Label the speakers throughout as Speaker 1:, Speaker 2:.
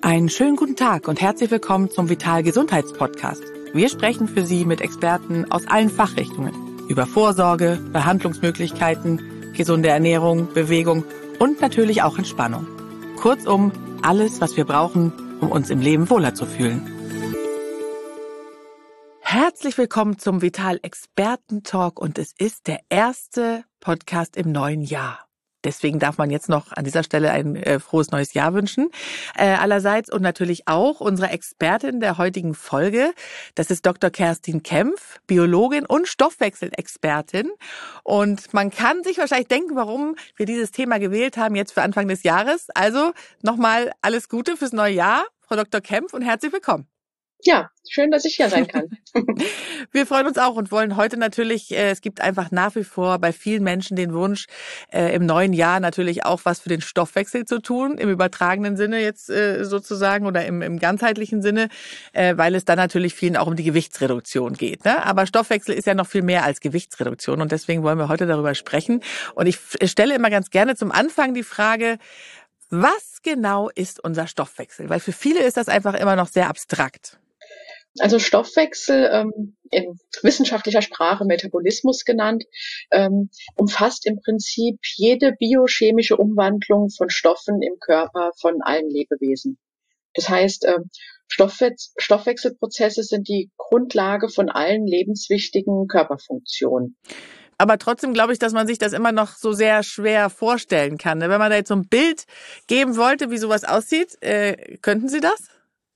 Speaker 1: Einen schönen guten Tag und herzlich willkommen zum Vital Gesundheitspodcast. Wir sprechen für Sie mit Experten aus allen Fachrichtungen über Vorsorge, Behandlungsmöglichkeiten, gesunde Ernährung, Bewegung und natürlich auch Entspannung. Kurzum, alles, was wir brauchen, um uns im Leben wohler zu fühlen. Herzlich willkommen zum Vital Experten Talk und es ist der erste Podcast im neuen Jahr. Deswegen darf man jetzt noch an dieser Stelle ein frohes neues Jahr wünschen. Allerseits und natürlich auch unsere Expertin der heutigen Folge. Das ist Dr. Kerstin Kempf, Biologin und Stoffwechselexpertin. Und man kann sich wahrscheinlich denken, warum wir dieses Thema gewählt haben jetzt für Anfang des Jahres. Also nochmal alles Gute fürs neue Jahr, Frau Dr. Kempf, und herzlich willkommen.
Speaker 2: Ja, schön, dass ich hier sein kann.
Speaker 1: Wir freuen uns auch und wollen heute natürlich, es gibt einfach nach wie vor bei vielen Menschen den Wunsch, im neuen Jahr natürlich auch was für den Stoffwechsel zu tun, im übertragenen Sinne jetzt sozusagen oder im ganzheitlichen Sinne, weil es dann natürlich vielen auch um die Gewichtsreduktion geht. Ne? Aber Stoffwechsel ist ja noch viel mehr als Gewichtsreduktion und deswegen wollen wir heute darüber sprechen. Und ich stelle immer ganz gerne zum Anfang die Frage, was genau ist unser Stoffwechsel? Weil für viele ist das einfach immer noch sehr abstrakt.
Speaker 2: Also Stoffwechsel, in wissenschaftlicher Sprache Metabolismus genannt, umfasst im Prinzip jede biochemische Umwandlung von Stoffen im Körper von allen Lebewesen. Das heißt, Stoffwechselprozesse sind die Grundlage von allen lebenswichtigen Körperfunktionen.
Speaker 1: Aber trotzdem glaube ich, dass man sich das immer noch so sehr schwer vorstellen kann. Wenn man da jetzt so ein Bild geben wollte, wie sowas aussieht, könnten Sie das?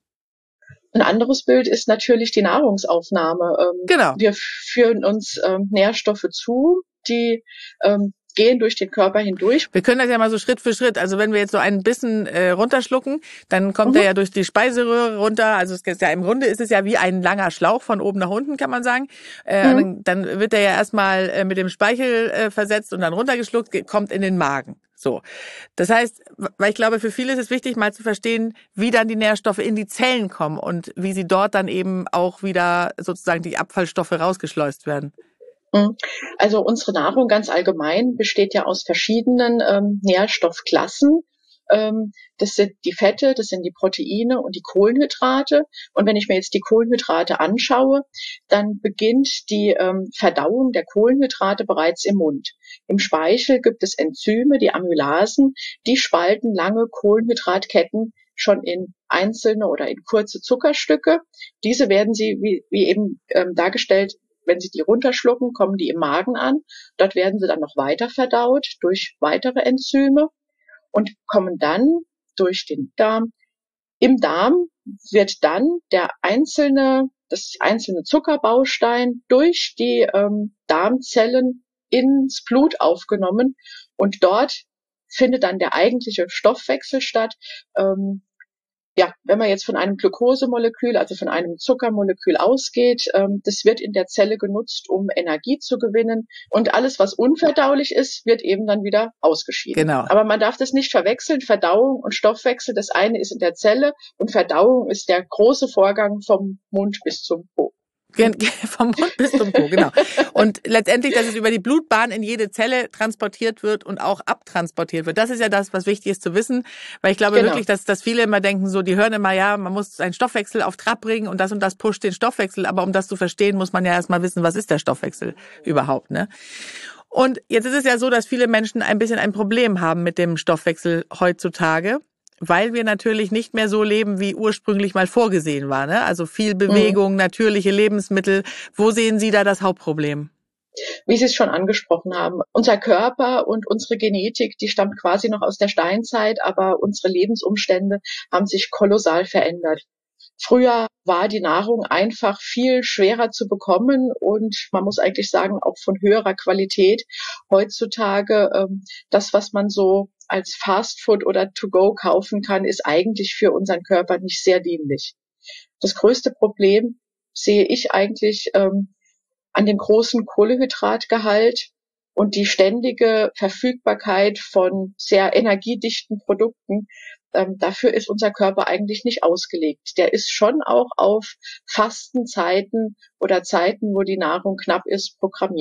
Speaker 2: Ein anderes Bild ist natürlich die Nahrungsaufnahme.
Speaker 1: Genau.
Speaker 2: Wir führen uns Nährstoffe zu, die gehen durch den Körper hindurch.
Speaker 1: Wir können das ja mal so Schritt für Schritt. Also wenn wir jetzt so einen Bissen runterschlucken, dann kommt er ja durch die Speiseröhre runter. Also es ist ja im Grunde ist es ja wie ein langer Schlauch von oben nach unten, kann man sagen. Dann wird er ja erstmal mit dem Speichel versetzt und dann runtergeschluckt, kommt in den Magen. So. Das heißt, weil ich glaube, für viele ist es wichtig, mal zu verstehen, wie dann die Nährstoffe in die Zellen kommen und wie sie dort dann eben auch wieder sozusagen die Abfallstoffe rausgeschleust werden.
Speaker 2: Also unsere Nahrung ganz allgemein besteht ja aus verschiedenen Nährstoffklassen. Das sind die Fette, das sind die Proteine und die Kohlenhydrate. Und wenn ich mir jetzt die Kohlenhydrate anschaue, dann beginnt die Verdauung der Kohlenhydrate bereits im Mund. Im Speichel gibt es Enzyme, die Amylasen, die spalten lange Kohlenhydratketten schon in einzelne oder in kurze Zuckerstücke. Diese werden sie, wie eben dargestellt, wenn Sie die runterschlucken, kommen die im Magen an. Dort werden sie dann noch weiter verdaut durch weitere Enzyme und kommen dann durch den Darm. Im Darm wird dann das einzelne Zuckerbaustein durch die Darmzellen ins Blut aufgenommen und dort findet dann der eigentliche Stoffwechsel statt. Wenn man jetzt von einem Glukosemolekül, also von einem Zuckermolekül ausgeht, das wird in der Zelle genutzt, um Energie zu gewinnen. Und alles, was unverdaulich ist, wird eben dann wieder ausgeschieden.
Speaker 1: Genau.
Speaker 2: Aber man darf das nicht verwechseln, Verdauung und Stoffwechsel. Das eine ist in der Zelle und Verdauung ist der große Vorgang vom Mund bis zum Po.
Speaker 1: Vom Mund bis zum Po, genau. Und letztendlich, dass es über die Blutbahn in jede Zelle transportiert wird und auch abtransportiert wird. Das ist ja das, was wichtig ist zu wissen, weil ich glaube wirklich, dass viele immer denken, so, die hören immer, ja, man muss seinen Stoffwechsel auf Trab bringen und das pusht den Stoffwechsel. Aber um das zu verstehen, muss man ja erstmal wissen, was ist der Stoffwechsel überhaupt, ne? Und jetzt ist es ja so, dass viele Menschen ein bisschen ein Problem haben mit dem Stoffwechsel heutzutage, weil wir natürlich nicht mehr so leben, wie ursprünglich mal vorgesehen war, ne? Also viel Bewegung, natürliche Lebensmittel. Wo sehen Sie da das Hauptproblem?
Speaker 2: Wie Sie es schon angesprochen haben, unser Körper und unsere Genetik, die stammt quasi noch aus der Steinzeit, aber unsere Lebensumstände haben sich kolossal verändert. Früher war die Nahrung einfach viel schwerer zu bekommen und man muss eigentlich sagen, auch von höherer Qualität. Heutzutage, das, was man so als Fastfood oder To-Go kaufen kann, ist eigentlich für unseren Körper nicht sehr dienlich. Das größte Problem sehe ich eigentlich an dem großen Kohlehydratgehalt und die ständige Verfügbarkeit von sehr energiedichten Produkten. Dafür ist unser Körper eigentlich nicht ausgelegt. Der ist schon auch auf Fastenzeiten oder Zeiten, wo die Nahrung knapp ist, programmiert.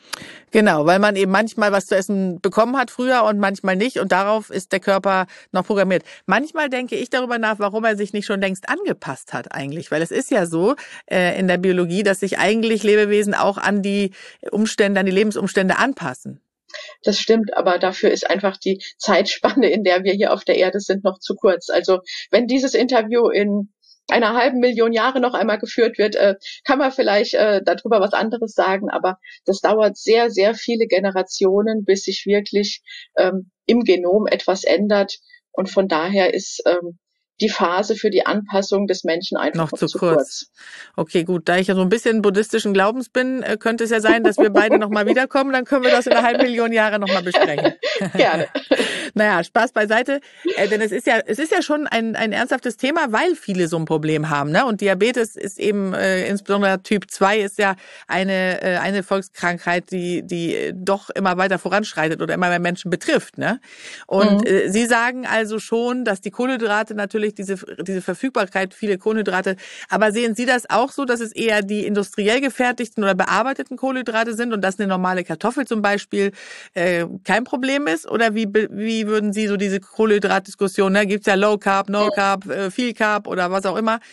Speaker 1: Genau, weil man eben manchmal was zu essen bekommen hat früher und manchmal nicht und darauf ist der Körper noch programmiert. Manchmal denke ich darüber nach, warum er sich nicht schon längst angepasst hat eigentlich, weil es ist ja so in der Biologie, dass sich eigentlich Lebewesen auch an die Umstände, an die Lebensumstände anpassen.
Speaker 2: Das stimmt, aber dafür ist einfach die Zeitspanne, in der wir hier auf der Erde sind, noch zu kurz. Also wenn dieses Interview in einer halben Million Jahre noch einmal geführt wird, kann man vielleicht darüber was anderes sagen, aber das dauert sehr, sehr viele Generationen, bis sich wirklich im Genom etwas ändert. Und von daher ist die Phase für die Anpassung des Menschen einfach noch zu kurz.
Speaker 1: Okay, gut. Da ich ja so ein bisschen buddhistischen Glaubens bin, könnte es ja sein, dass wir beide nochmal wiederkommen. Dann können wir das in einer halben Million Jahre nochmal besprechen.
Speaker 2: Gerne.
Speaker 1: Naja, Spaß beiseite. Denn es ist ja schon ein ernsthaftes Thema, weil viele so ein Problem haben. Ne? Und Diabetes ist eben, insbesondere Typ 2 ist ja eine Volkskrankheit, die doch immer weiter voranschreitet oder immer mehr Menschen betrifft. Ne? Und Sie sagen also schon, dass die Kohlenhydrate natürlich diese Verfügbarkeit, viele Kohlenhydrate. Aber sehen Sie das auch so, dass es eher die industriell gefertigten oder bearbeiteten Kohlenhydrate sind und dass eine normale Kartoffel zum Beispiel kein Problem ist? Oder wie würden Sie so diese Kohlenhydratdiskussion, ne? Gibt's ja Low Carb, No Carb, viel Carb oder was auch immer.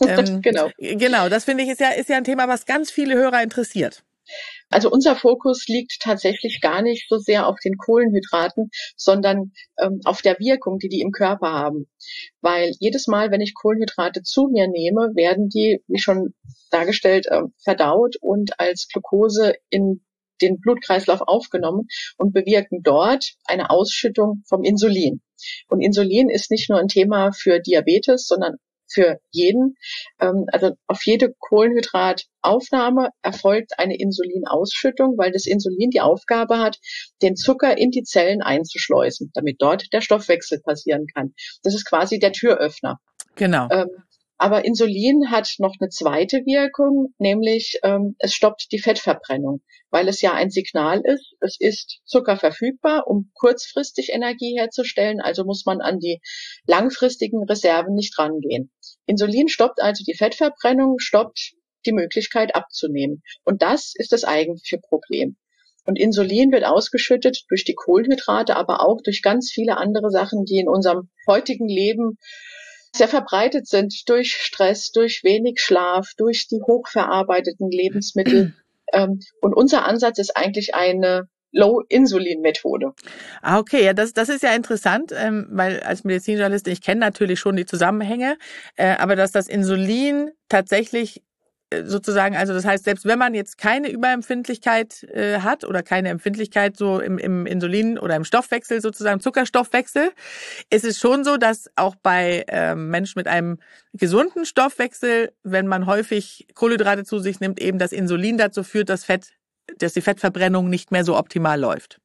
Speaker 1: Genau, das finde ich ist ja ein Thema, was ganz viele Hörer interessiert.
Speaker 2: Also unser Fokus liegt tatsächlich gar nicht so sehr auf den Kohlenhydraten, sondern auf der Wirkung, die im Körper haben. Weil jedes Mal, wenn ich Kohlenhydrate zu mir nehme, werden die, wie schon dargestellt, verdaut und als Glucose in den Blutkreislauf aufgenommen und bewirken dort eine Ausschüttung vom Insulin. Und Insulin ist nicht nur ein Thema für Diabetes, sondern für jeden. Also auf jede Kohlenhydrataufnahme erfolgt eine Insulinausschüttung, weil das Insulin die Aufgabe hat, den Zucker in die Zellen einzuschleusen, damit dort der Stoffwechsel passieren kann. Das ist quasi der Türöffner.
Speaker 1: Genau.
Speaker 2: Aber Insulin hat noch eine zweite Wirkung, nämlich es stoppt die Fettverbrennung, weil es ja ein Signal ist. Es ist Zucker verfügbar, um kurzfristig Energie herzustellen, also muss man an die langfristigen Reserven nicht rangehen. Insulin stoppt also die Fettverbrennung, stoppt die Möglichkeit abzunehmen. Und das ist das eigentliche Problem. Und Insulin wird ausgeschüttet durch die Kohlenhydrate, aber auch durch ganz viele andere Sachen, die in unserem heutigen Leben sehr verbreitet sind, durch Stress, durch wenig Schlaf, durch die hochverarbeiteten Lebensmittel. Und unser Ansatz ist eigentlich eine Low-Insulin-Methode.
Speaker 1: Okay, ja, das ist ja interessant, weil als Medizinjournalistin, ich kenne natürlich schon die Zusammenhänge, aber dass das Insulin tatsächlich sozusagen, also das heißt, selbst wenn man jetzt keine Überempfindlichkeit hat oder keine Empfindlichkeit so im Insulin oder im Stoffwechsel sozusagen, Zuckerstoffwechsel, ist es schon so, dass auch bei Menschen mit einem gesunden Stoffwechsel, wenn man häufig Kohlenhydrate zu sich nimmt, eben das Insulin dazu führt, dass die Fettverbrennung nicht mehr so optimal läuft.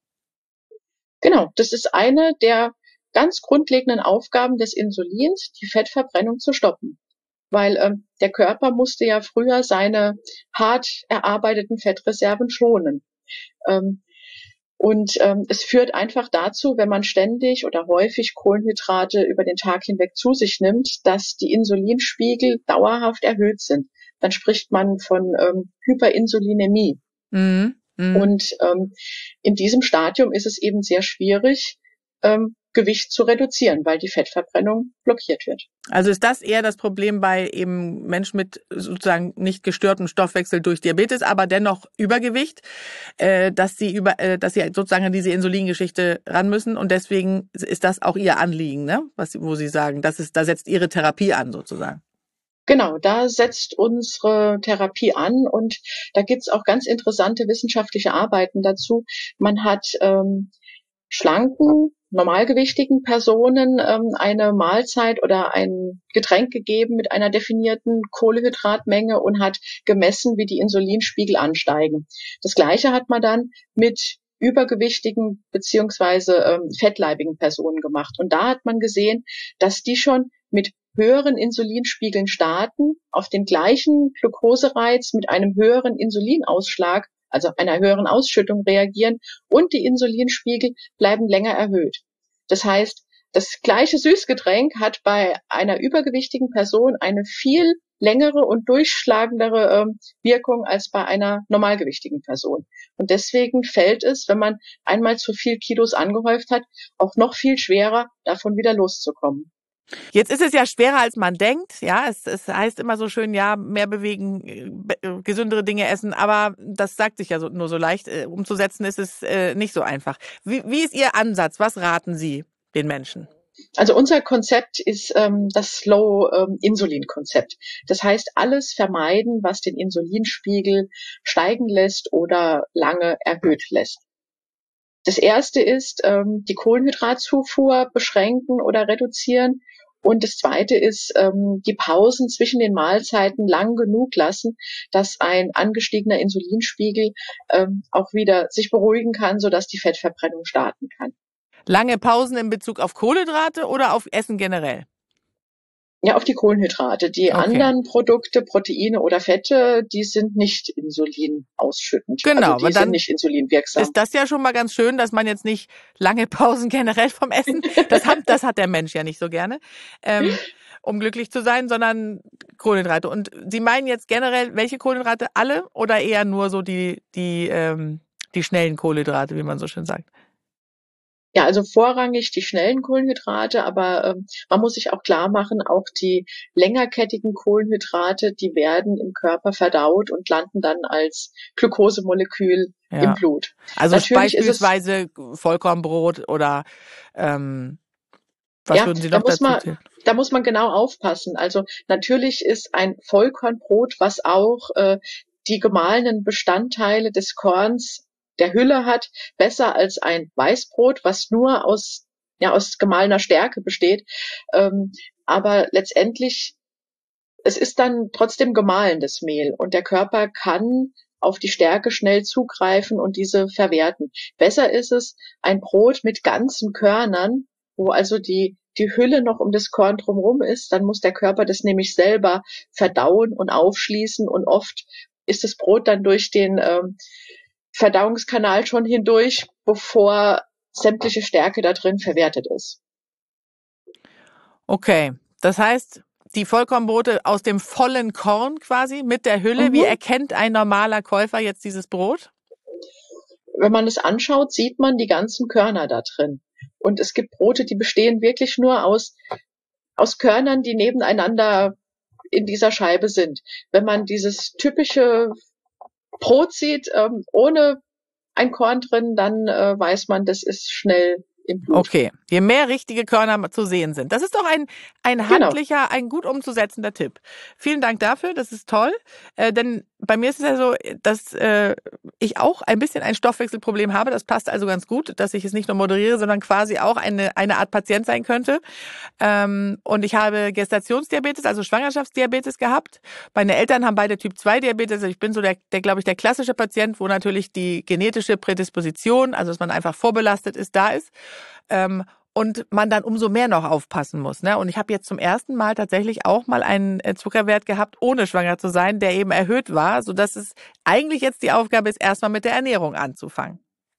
Speaker 2: Genau, das ist eine der ganz grundlegenden Aufgaben des Insulins, die Fettverbrennung zu stoppen. Weil der Körper musste ja früher seine hart erarbeiteten Fettreserven schonen. Es führt einfach dazu, wenn man ständig oder häufig Kohlenhydrate über den Tag hinweg zu sich nimmt, dass die Insulinspiegel dauerhaft erhöht sind. Dann spricht man von Hyperinsulinämie. Und in diesem Stadium ist es eben sehr schwierig, Gewicht zu reduzieren, weil die Fettverbrennung blockiert wird.
Speaker 1: Also ist das eher das Problem bei eben Menschen mit sozusagen nicht gestörtem Stoffwechsel durch Diabetes, aber dennoch Übergewicht, dass sie sozusagen an diese Insulingeschichte ran müssen und deswegen ist das auch ihr Anliegen, ne? Wo Sie sagen, da setzt Ihre Therapie an sozusagen.
Speaker 2: Genau, da setzt unsere Therapie an und da gibt's auch ganz interessante wissenschaftliche Arbeiten dazu. Man hat schlanken, normalgewichtigen Personen eine Mahlzeit oder ein Getränk gegeben mit einer definierten Kohlehydratmenge und hat gemessen, wie die Insulinspiegel ansteigen. Das Gleiche hat man dann mit übergewichtigen beziehungsweise fettleibigen Personen gemacht. Und da hat man gesehen, dass die schon mit höheren Insulinspiegeln starten, auf den gleichen Glukosereiz mit einem höheren Insulinausschlag, also einer höheren Ausschüttung reagieren und die Insulinspiegel bleiben länger erhöht. Das heißt, Das gleiche Süßgetränk hat bei einer übergewichtigen Person eine viel längere und durchschlagendere Wirkung als bei einer normalgewichtigen Person. Und deswegen fällt es, wenn man einmal zu viel Kilos angehäuft hat, auch noch viel schwerer, davon wieder loszukommen.
Speaker 1: Jetzt ist es ja schwerer, als man denkt. Ja, es heißt immer so schön, ja, mehr bewegen, gesündere Dinge essen. Aber das sagt sich ja nur so leicht. Umzusetzen ist es nicht so einfach. Wie ist Ihr Ansatz? Was raten Sie den Menschen?
Speaker 2: Also unser Konzept ist das Low-Insulin-Konzept. Das heißt, alles vermeiden, was den Insulinspiegel steigen lässt oder lange erhöht lässt. Das erste ist die Kohlenhydratzufuhr beschränken oder reduzieren. Und das zweite ist die Pausen zwischen den Mahlzeiten lang genug lassen, dass ein angestiegener Insulinspiegel auch wieder sich beruhigen kann, sodass die Fettverbrennung starten kann.
Speaker 1: Lange Pausen in Bezug auf Kohlenhydrate oder auf Essen generell?
Speaker 2: Ja, auf die Kohlenhydrate. Die anderen Produkte, Proteine oder Fette, die sind nicht insulinausschüttend.
Speaker 1: Genau,
Speaker 2: also die sind nicht insulinwirksam.
Speaker 1: Ist das ja schon mal ganz schön, dass man jetzt nicht lange Pausen generell vom Essen, das hat der Mensch ja nicht so gerne, um glücklich zu sein, sondern Kohlenhydrate. Und Sie meinen jetzt generell, welche Kohlenhydrate? Alle oder eher nur so die schnellen Kohlenhydrate, wie man so schön sagt?
Speaker 2: Ja, also vorrangig die schnellen Kohlenhydrate, aber man muss sich auch klar machen, auch die längerkettigen Kohlenhydrate, die werden im Körper verdaut und landen dann als Glukosemolekül im Blut.
Speaker 1: Also natürlich beispielsweise Vollkornbrot oder was würden Sie noch dazu zählen?
Speaker 2: Da muss man genau aufpassen. Also natürlich ist ein Vollkornbrot, was auch die gemahlenen Bestandteile des Korns der Hülle hat, besser als ein Weißbrot, was nur aus gemahlener Stärke besteht. Aber letztendlich, es ist dann trotzdem gemahlenes Mehl und der Körper kann auf die Stärke schnell zugreifen und diese verwerten. Besser ist es, ein Brot mit ganzen Körnern, wo also die Hülle noch um das Korn drumherum ist, dann muss der Körper das nämlich selber verdauen und aufschließen und oft ist das Brot dann durch den Verdauungskanal schon hindurch, bevor sämtliche Stärke da drin verwertet ist.
Speaker 1: Okay, das heißt, die Vollkornbrote aus dem vollen Korn quasi mit der Hülle. Wie erkennt ein normaler Käufer jetzt dieses Brot?
Speaker 2: Wenn man es anschaut, sieht man die ganzen Körner da drin. Und es gibt Brote, die bestehen wirklich nur aus Körnern, die nebeneinander in dieser Scheibe sind. Wenn man dieses typische Brot sieht, ohne ein Korn drin, dann weiß man, das ist schnell im Blut.
Speaker 1: Okay, je mehr richtige Körner zu sehen sind. Das ist doch ein handlicher, ein gut umzusetzender Tipp. Vielen Dank dafür, das ist toll. Denn bei mir ist es ja so, dass ich auch ein bisschen ein Stoffwechselproblem habe. Das passt also ganz gut, dass ich es nicht nur moderiere, sondern quasi auch eine Art Patient sein könnte. Und ich habe Gestationsdiabetes, also Schwangerschaftsdiabetes gehabt. Meine Eltern haben beide Typ-2-Diabetes. Also ich bin so der glaube ich, der klassische Patient, wo natürlich die genetische Prädisposition, also dass man einfach vorbelastet ist, da ist. Und man dann umso mehr noch aufpassen muss. Ne? Und ich habe jetzt zum ersten Mal tatsächlich auch mal einen Zuckerwert gehabt, ohne schwanger zu sein, der eben erhöht war, sodass es eigentlich jetzt die Aufgabe ist, erstmal mit der Ernährung anzufangen.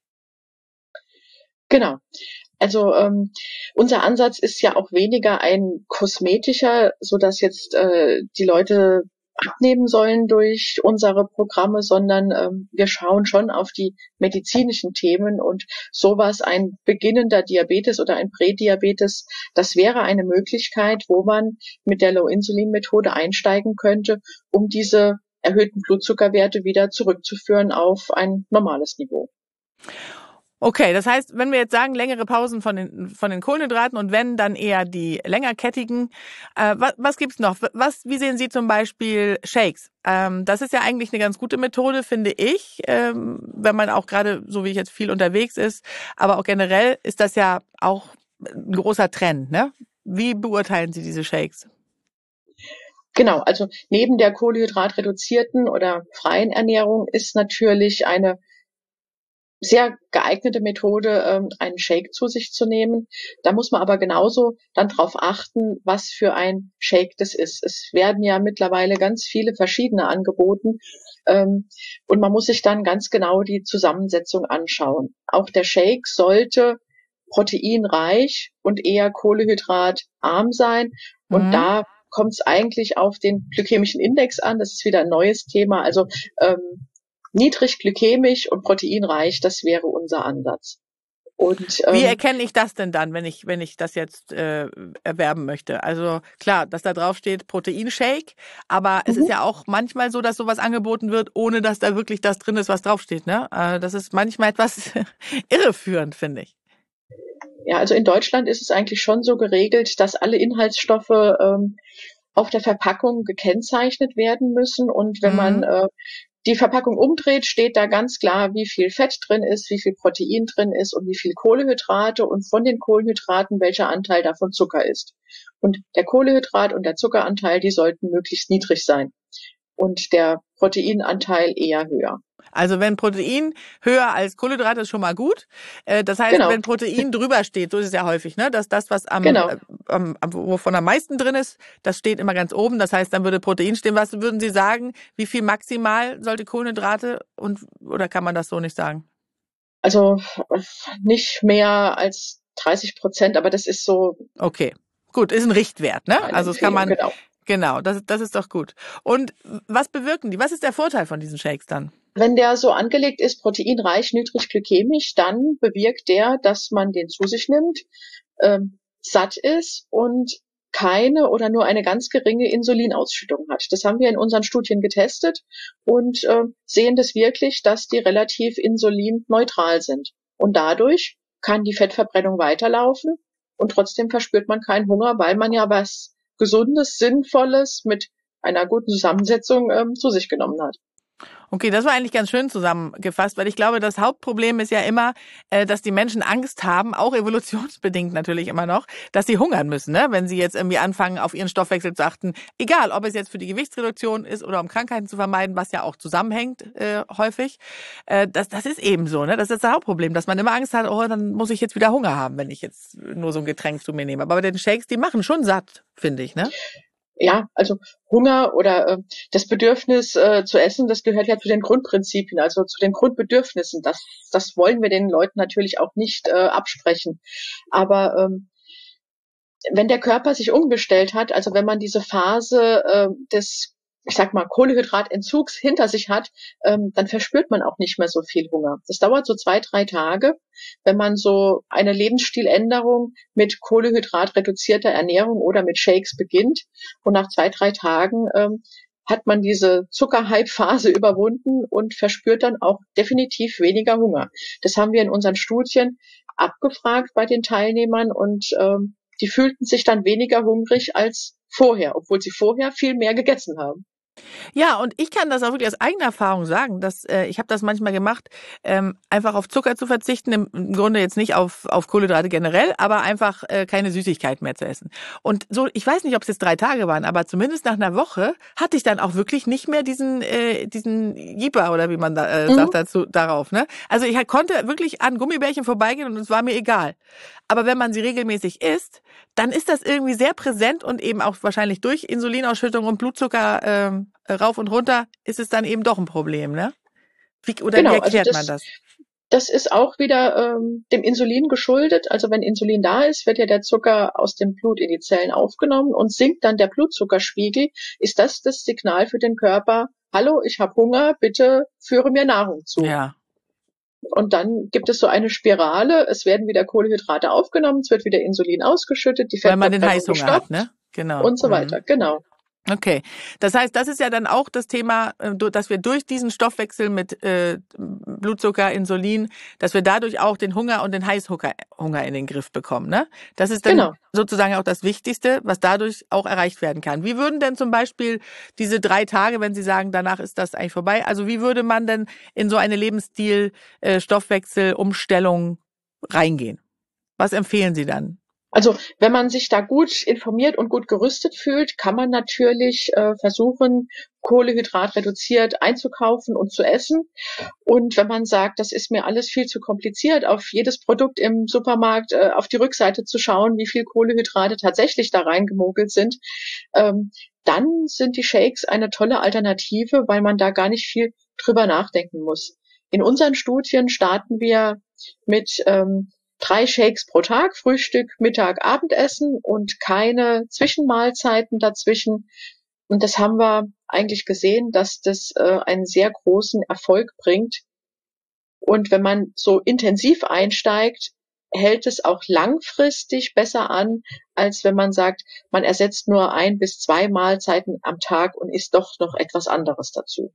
Speaker 2: Genau. Also unser Ansatz ist ja auch weniger ein kosmetischer, sodass jetzt die Leute abnehmen sollen durch unsere Programme, sondern wir schauen schon auf die medizinischen Themen und sowas, ein beginnender Diabetes oder ein Prädiabetes, das wäre eine Möglichkeit, wo man mit der Low-Insulin-Methode einsteigen könnte, um diese erhöhten Blutzuckerwerte wieder zurückzuführen auf ein normales Niveau.
Speaker 1: Okay, das heißt, wenn wir jetzt sagen, längere Pausen von den Kohlenhydraten und wenn, dann eher die längerkettigen. Was gibt's noch? Wie sehen Sie zum Beispiel Shakes? Das ist ja eigentlich eine ganz gute Methode, finde ich, wenn man auch gerade, so wie ich jetzt viel unterwegs ist, aber auch generell ist das ja auch ein großer Trend, ne? Wie beurteilen Sie diese Shakes?
Speaker 2: Genau, also neben der kohlenhydratreduzierten oder freien Ernährung ist natürlich eine sehr geeignete Methode, einen Shake zu sich zu nehmen. Da muss man aber genauso dann drauf achten, was für ein Shake das ist. Es werden ja mittlerweile ganz viele verschiedene angeboten und man muss sich dann ganz genau die Zusammensetzung anschauen. Auch der Shake sollte proteinreich und eher kohlenhydratarm sein. Und da kommt es eigentlich auf den glykämischen Index an. Das ist wieder ein neues Thema. Also niedrig glykämisch und proteinreich, das wäre unser Ansatz. Und
Speaker 1: wie erkenne ich das denn dann, wenn ich das jetzt erwerben möchte? Also klar, dass da drauf steht Proteinshake, aber es ist ja auch manchmal so, dass sowas angeboten wird, ohne dass da wirklich das drin ist, was draufsteht, ne? Das ist manchmal etwas irreführend, finde ich.
Speaker 2: Ja, also in Deutschland ist es eigentlich schon so geregelt, dass alle Inhaltsstoffe auf der Verpackung gekennzeichnet werden müssen. Und wenn man die Verpackung umdreht, steht da ganz klar, wie viel Fett drin ist, wie viel Protein drin ist und wie viel Kohlenhydrate und von den Kohlenhydraten welcher Anteil davon Zucker ist. Und der Kohlehydrat- und der Zuckeranteil, die sollten möglichst niedrig sein und der Proteinanteil eher höher.
Speaker 1: Also wenn Protein höher als Kohlenhydrate ist schon mal gut. Das heißt, wenn Protein drüber steht, so ist es ja häufig, ne, dass das, was wovon am meisten drin ist, das steht immer ganz oben. Das heißt, dann würde Protein stehen. Was würden Sie sagen? Wie viel maximal sollte Kohlenhydrate oder kann man das so nicht sagen?
Speaker 2: Also nicht mehr als 30%, aber das ist so.
Speaker 1: Okay, gut, ist ein Richtwert, ne? Also das kann man. Genau, das ist doch gut. Und was bewirken die? Was ist der Vorteil von diesen Shakes dann?
Speaker 2: Wenn der so angelegt ist, proteinreich, niedrig glykämisch, dann bewirkt der, dass man den zu sich nimmt, satt ist und keine oder nur eine ganz geringe Insulinausschüttung hat. Das haben wir in unseren Studien getestet und sehen das wirklich, dass die relativ insulinneutral sind. Und dadurch kann die Fettverbrennung weiterlaufen und trotzdem verspürt man keinen Hunger, weil man ja was Gesundes, Sinnvolles mit einer guten Zusammensetzung zu sich genommen hat.
Speaker 1: Okay, das war eigentlich ganz schön zusammengefasst, weil ich glaube, das Hauptproblem ist ja immer, dass die Menschen Angst haben, auch evolutionsbedingt natürlich immer noch, dass sie hungern müssen, ne? Wenn sie jetzt irgendwie anfangen, auf ihren Stoffwechsel zu achten. Egal, ob es jetzt für die Gewichtsreduktion ist oder um Krankheiten zu vermeiden, was ja auch zusammenhängt häufig. Das ist eben so, ne? Das ist das Hauptproblem, dass man immer Angst hat, oh, dann muss ich jetzt wieder Hunger haben, wenn ich jetzt nur so ein Getränk zu mir nehme. Aber bei den Shakes, die machen schon satt, finde ich, ne?
Speaker 2: Ja, also Hunger oder das Bedürfnis zu essen, das gehört ja zu den Grundprinzipien, also zu den Grundbedürfnissen. Das wollen wir den Leuten natürlich auch nicht absprechen. Aber wenn der Körper sich umgestellt hat, also wenn man diese Phase des, ich sag mal, Kohlehydratentzugs hinter sich hat, dann verspürt man auch nicht mehr so viel Hunger. Das dauert so 2-3 Tage, wenn man so eine Lebensstiländerung mit kohlehydratreduzierter Ernährung oder mit Shakes beginnt. Und nach 2-3 Tagen hat man diese Zuckerhype-Phase überwunden und verspürt dann auch definitiv weniger Hunger. Das haben wir in unseren Studien abgefragt bei den Teilnehmern und die fühlten sich dann weniger hungrig als vorher, obwohl sie vorher viel mehr gegessen haben.
Speaker 1: Ja, und ich kann das auch wirklich aus eigener Erfahrung sagen, dass ich habe das manchmal gemacht, einfach auf Zucker zu verzichten, im Grunde jetzt nicht auf Kohlenhydrate generell, aber einfach keine Süßigkeiten mehr zu essen. Und so, ich weiß nicht, ob es jetzt 3 Tage waren, aber zumindest nach einer Woche hatte ich dann auch wirklich nicht mehr diesen Jeeper oder wie man da sagt dazu darauf. Ne? Also ich konnte wirklich an Gummibärchen vorbeigehen und es war mir egal. Aber wenn man sie regelmäßig isst, dann ist das irgendwie sehr präsent und eben auch wahrscheinlich durch Insulinausschüttung und Blutzucker rauf und runter ist es dann eben doch ein Problem, ne? Wie erklärt man das?
Speaker 2: Das ist auch wieder dem Insulin geschuldet. Also wenn Insulin da ist, wird ja der Zucker aus dem Blut in die Zellen aufgenommen und sinkt dann der Blutzuckerspiegel, ist das Signal für den Körper, hallo, ich habe Hunger, bitte führe mir Nahrung zu.
Speaker 1: Ja.
Speaker 2: Und dann gibt es so eine Spirale, es werden wieder Kohlenhydrate aufgenommen, es wird wieder Insulin ausgeschüttet, die Fettverbrennung
Speaker 1: weil man den Heißhunger hat, ne? Genau.
Speaker 2: Und so weiter, genau.
Speaker 1: Okay, das heißt, das ist ja dann auch das Thema, dass wir durch diesen Stoffwechsel mit Blutzucker, Insulin, dass wir dadurch auch den Hunger und den Heißhunger in den Griff bekommen, ne? Das ist dann sozusagen auch das Wichtigste, was dadurch auch erreicht werden kann. Wie würden denn zum Beispiel diese 3 Tage, wenn Sie sagen, danach ist das eigentlich vorbei, also wie würde man denn in so eine Lebensstil-Stoffwechsel-Umstellung reingehen? Was empfehlen Sie dann?
Speaker 2: Also wenn man sich da gut informiert und gut gerüstet fühlt, kann man natürlich versuchen, Kohlehydrat reduziert einzukaufen und zu essen. Und wenn man sagt, das ist mir alles viel zu kompliziert, auf jedes Produkt im Supermarkt auf die Rückseite zu schauen, wie viel Kohlenhydrate tatsächlich da reingemogelt sind, dann sind die Shakes eine tolle Alternative, weil man da gar nicht viel drüber nachdenken muss. In unseren Studien starten wir mit 3 Shakes pro Tag, Frühstück, Mittag, Abendessen und keine Zwischenmahlzeiten dazwischen. Und das haben wir eigentlich gesehen, dass das einen sehr großen Erfolg bringt. Und wenn man so intensiv einsteigt, hält es auch langfristig besser an, als wenn man sagt, man ersetzt nur 1 bis 2 Mahlzeiten am Tag und isst doch noch etwas anderes dazu.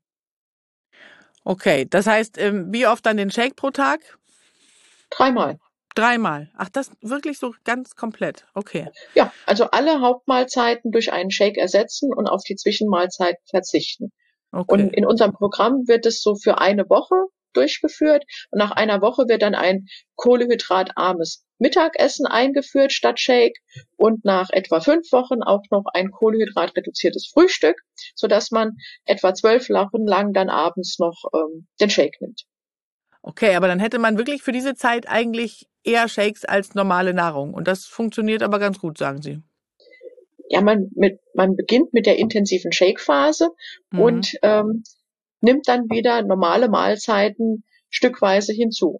Speaker 1: Okay, das heißt, wie oft dann den Shake pro Tag?
Speaker 2: 3-mal.
Speaker 1: 3-mal. Ach, das wirklich so ganz komplett. Okay.
Speaker 2: Ja, also alle Hauptmahlzeiten durch einen Shake ersetzen und auf die Zwischenmahlzeiten verzichten.
Speaker 1: Okay.
Speaker 2: Und in unserem Programm wird es so für eine Woche durchgeführt. Und nach einer Woche wird dann ein kohlenhydratarmes Mittagessen eingeführt statt Shake und nach etwa 5 Wochen auch noch ein kohlenhydratreduziertes Frühstück, sodass man etwa 12 Wochen lang dann abends noch den Shake nimmt.
Speaker 1: Okay, aber dann hätte man wirklich für diese Zeit eigentlich eher Shakes als normale Nahrung. Und das funktioniert aber ganz gut, sagen Sie.
Speaker 2: Ja, man beginnt mit der intensiven Shake-Phase und nimmt dann wieder normale Mahlzeiten stückweise hinzu.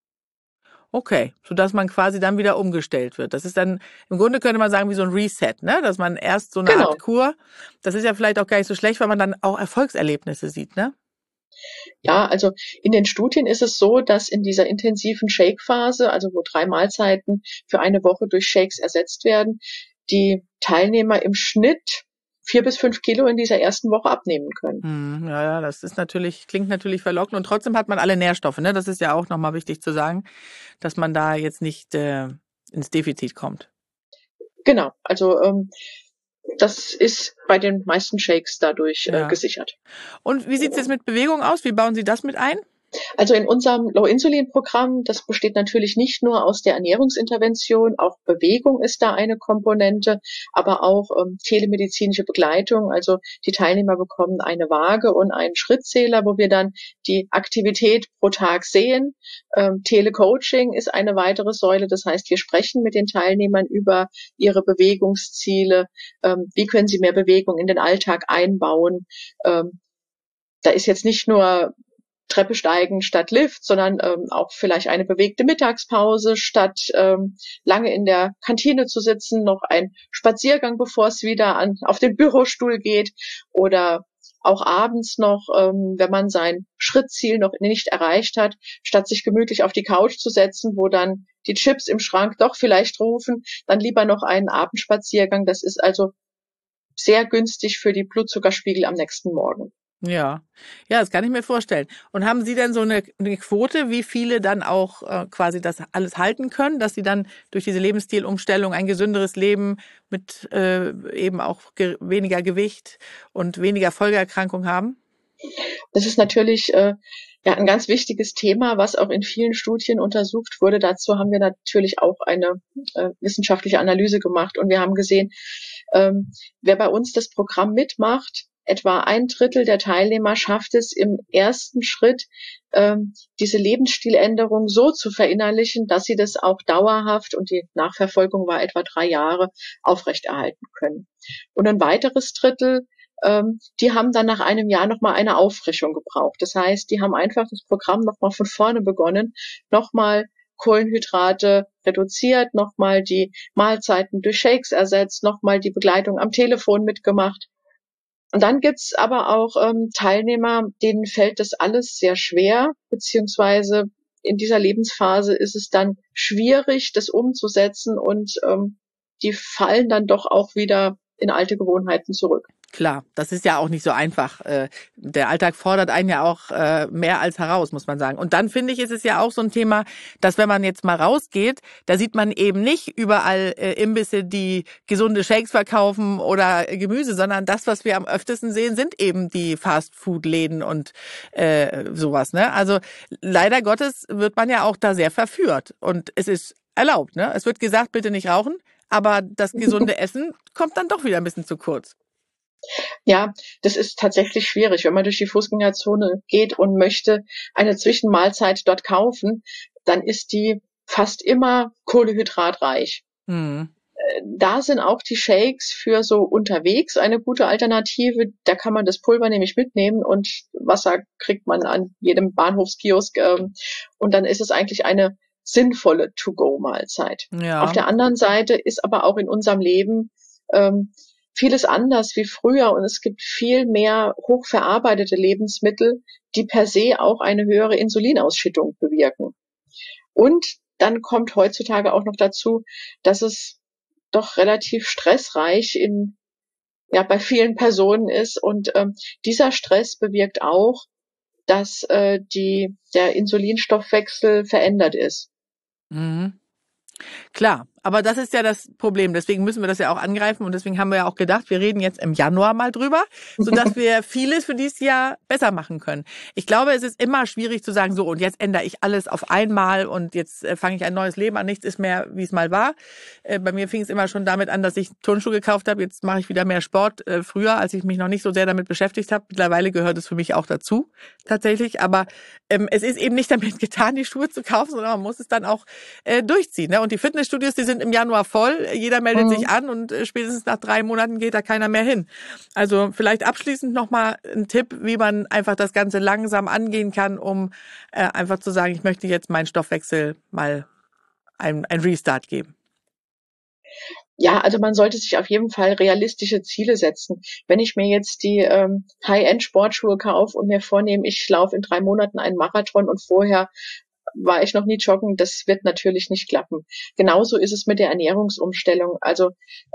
Speaker 1: Okay, sodass man quasi dann wieder umgestellt wird. Das ist dann, im Grunde könnte man sagen, wie so ein Reset, ne? Dass man erst so eine Art Kur, das ist ja vielleicht auch gar nicht so schlecht, weil man dann auch Erfolgserlebnisse sieht, ne?
Speaker 2: Ja, also in den Studien ist es so, dass in dieser intensiven Shake-Phase, also wo 3 Mahlzeiten für eine Woche durch Shakes ersetzt werden, die Teilnehmer im Schnitt 4 bis 5 Kilo in dieser ersten Woche abnehmen können.
Speaker 1: Ja, das ist klingt natürlich verlockend und trotzdem hat man alle Nährstoffe, ne? Das ist ja auch nochmal wichtig zu sagen, dass man da jetzt nicht ins Defizit kommt.
Speaker 2: Genau, also das ist bei den meisten Shakes dadurch gesichert.
Speaker 1: Und wie sieht es jetzt mit Bewegung aus? Wie bauen Sie das mit ein?
Speaker 2: Also in unserem Low-Insulin-Programm, das besteht natürlich nicht nur aus der Ernährungsintervention, auch Bewegung ist da eine Komponente, aber auch telemedizinische Begleitung. Also die Teilnehmer bekommen eine Waage und einen Schrittzähler, wo wir dann die Aktivität pro Tag sehen. Telecoaching ist eine weitere Säule. Das heißt, wir sprechen mit den Teilnehmern über ihre Bewegungsziele. Wie können sie mehr Bewegung in den Alltag einbauen? Da ist jetzt nicht nur Treppe steigen statt Lift, sondern auch vielleicht eine bewegte Mittagspause statt lange in der Kantine zu sitzen, noch ein Spaziergang, bevor es wieder auf den Bürostuhl geht oder auch abends noch, wenn man sein Schrittziel noch nicht erreicht hat, statt sich gemütlich auf die Couch zu setzen, wo dann die Chips im Schrank doch vielleicht rufen, dann lieber noch einen Abendspaziergang. Das ist also sehr günstig für die Blutzuckerspiegel am nächsten Morgen.
Speaker 1: Ja, das kann ich mir vorstellen. Und haben Sie denn so eine Quote, wie viele dann auch quasi das alles halten können, dass sie dann durch diese Lebensstilumstellung ein gesünderes Leben mit eben auch weniger Gewicht und weniger Folgeerkrankung haben?
Speaker 2: Das ist natürlich ein ganz wichtiges Thema, was auch in vielen Studien untersucht wurde. Dazu haben wir natürlich auch eine wissenschaftliche Analyse gemacht und wir haben gesehen, wer bei uns das Programm mitmacht, etwa 1/3 der Teilnehmer schafft es im ersten Schritt, diese Lebensstiländerung so zu verinnerlichen, dass sie das auch dauerhaft, und die Nachverfolgung war etwa 3 Jahre, aufrechterhalten können. Und ein weiteres Drittel, die haben dann nach einem Jahr nochmal eine Auffrischung gebraucht. Das heißt, die haben einfach das Programm nochmal von vorne begonnen, nochmal Kohlenhydrate reduziert, nochmal die Mahlzeiten durch Shakes ersetzt, nochmal die Begleitung am Telefon mitgemacht. Und dann gibt's aber auch Teilnehmer, denen fällt das alles sehr schwer, beziehungsweise in dieser Lebensphase ist es dann schwierig, das umzusetzen und die fallen dann doch auch wieder in alte Gewohnheiten zurück.
Speaker 1: Klar, das ist ja auch nicht so einfach. Der Alltag fordert einen ja auch mehr als heraus, muss man sagen. Und dann finde ich, ist es ja auch so ein Thema, dass wenn man jetzt mal rausgeht, da sieht man eben nicht überall Imbisse, die gesunde Shakes verkaufen oder Gemüse, sondern das, was wir am öftesten sehen, sind eben die Fast-Food-Läden und sowas. Ne? Also leider Gottes wird man ja auch da sehr verführt. Und es ist erlaubt. Ne? Es wird gesagt, bitte nicht rauchen, aber das gesunde Essen kommt dann doch wieder ein bisschen zu kurz.
Speaker 2: Ja, das ist tatsächlich schwierig. Wenn man durch die Fußgängerzone geht und möchte eine Zwischenmahlzeit dort kaufen, dann ist die fast immer kohlehydratreich. Da sind auch die Shakes für so unterwegs eine gute Alternative. Da kann man das Pulver nämlich mitnehmen und Wasser kriegt man an jedem Bahnhofskiosk. Und dann ist es eigentlich eine sinnvolle To-Go-Mahlzeit.
Speaker 1: Ja.
Speaker 2: Auf der anderen Seite ist aber auch in unserem Leben vieles anders wie früher und es gibt viel mehr hochverarbeitete Lebensmittel, die per se auch eine höhere Insulinausschüttung bewirken. Und dann kommt heutzutage auch noch dazu, dass es doch relativ stressreich bei vielen Personen ist und dieser Stress bewirkt auch, dass der Insulinstoffwechsel verändert ist.
Speaker 1: Mhm. Klar, aber das ist ja das Problem. Deswegen müssen wir das ja auch angreifen und deswegen haben wir ja auch gedacht, wir reden jetzt im Januar mal drüber, sodass wir vieles für dieses Jahr besser machen können. Ich glaube, es ist immer schwierig zu sagen, so und jetzt ändere ich alles auf einmal und jetzt fange ich ein neues Leben an, nichts ist mehr, wie es mal war. Bei mir fing es immer schon damit an, dass ich Turnschuhe gekauft habe. Jetzt mache ich wieder mehr Sport. Früher, als ich mich noch nicht so sehr damit beschäftigt habe, mittlerweile gehört es für mich auch dazu, tatsächlich. Aber es ist eben nicht damit getan, die Schuhe zu kaufen, sondern man muss es dann auch durchziehen. Ne? Und die Fitnessstudios, die sind im Januar voll. Jeder meldet sich an und spätestens nach 3 Monaten geht da keiner mehr hin. Also vielleicht abschließend nochmal ein Tipp, wie man einfach das Ganze langsam angehen kann, um einfach zu sagen, ich möchte jetzt meinen Stoffwechsel mal ein Restart geben.
Speaker 2: Ja, also man sollte sich auf jeden Fall realistische Ziele setzen. Wenn ich mir jetzt die High-End-Sportschuhe kaufe und mir vornehme, ich laufe in 3 Monaten einen Marathon und vorher war ich noch nie joggen, das wird natürlich nicht klappen. Genauso ist es mit der Ernährungsumstellung. Also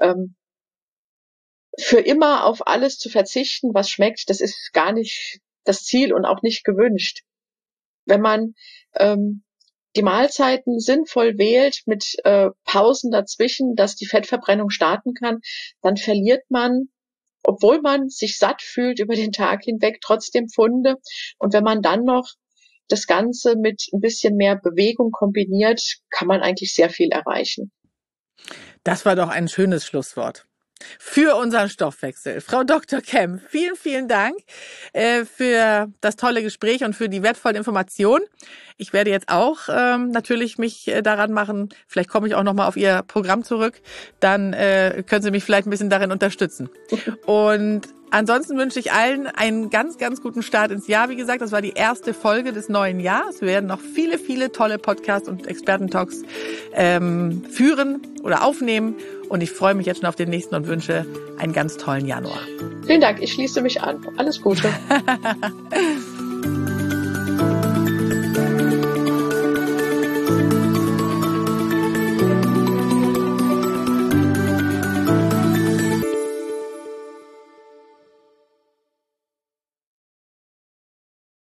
Speaker 2: für immer auf alles zu verzichten, was schmeckt, das ist gar nicht das Ziel und auch nicht gewünscht. Wenn man die Mahlzeiten sinnvoll wählt mit Pausen dazwischen, dass die Fettverbrennung starten kann, dann verliert man, obwohl man sich satt fühlt über den Tag hinweg, trotzdem Pfunde. Und wenn man dann noch das Ganze mit ein bisschen mehr Bewegung kombiniert, kann man eigentlich sehr viel erreichen.
Speaker 1: Das war doch ein schönes Schlusswort für unseren Stoffwechsel. Frau Dr. Kemm, vielen, vielen Dank für das tolle Gespräch und für die wertvollen Informationen. Ich werde jetzt auch natürlich mich daran machen, vielleicht komme ich auch nochmal auf Ihr Programm zurück, dann können Sie mich vielleicht ein bisschen darin unterstützen. Und ansonsten wünsche ich allen einen ganz, ganz guten Start ins Jahr. Wie gesagt, das war die erste Folge des neuen Jahres. Wir werden noch viele, viele tolle Podcasts und Expertentalks führen oder aufnehmen. Und ich freue mich jetzt schon auf den nächsten und wünsche einen ganz tollen Januar.
Speaker 2: Vielen Dank, ich schließe mich an. Alles Gute.